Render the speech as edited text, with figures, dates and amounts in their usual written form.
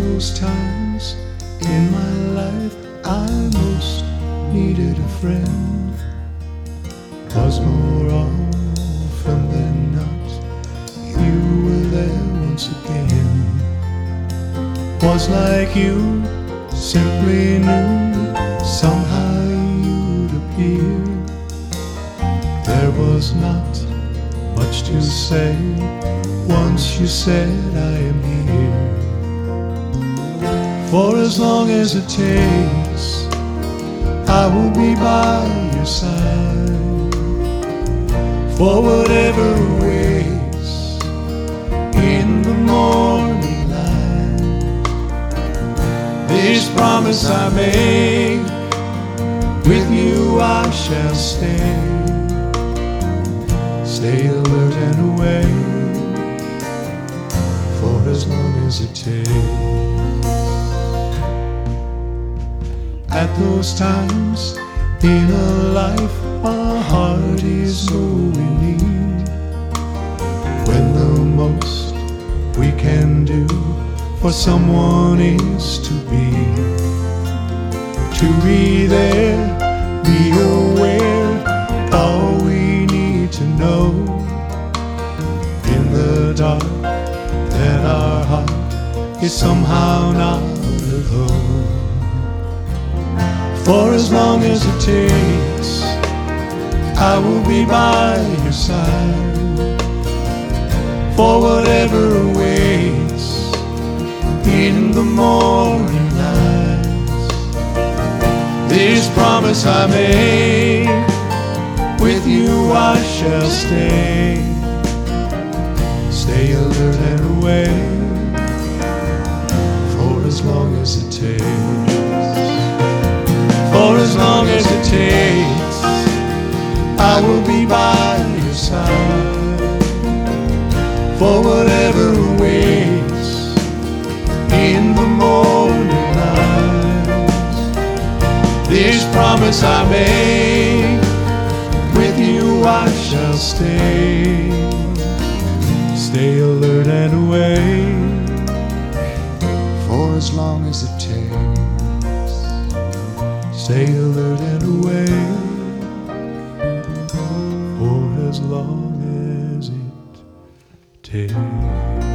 those times in my life I most needed a friend, was more often than not you were there once again. Was like you simply knew somehow you'd appear. There was not much to say once you said I am here. For as long as it takes, I will be by your side. For whatever waits in the morning light, this promise I make, with you I shall stay. Stay alert and awake, for as long as it takes. At those times in a life our heart is so in need, when the most we can do for someone is to be there, be aware, all we need to know in the dark, that our heart is somehow not alone. For as long as it takes, I will be by your side. For whatever awaits in the morning lights, this promise I make, with you I shall stay. Stay alert and awake, for as long as it takes. For as long as it takes, I will be by your side. For whatever awaits in the morning lights, this promise I make, with you I shall stay. Stay alert and awake, for as long as it takes. Stay alert and awake, for as long as it takes.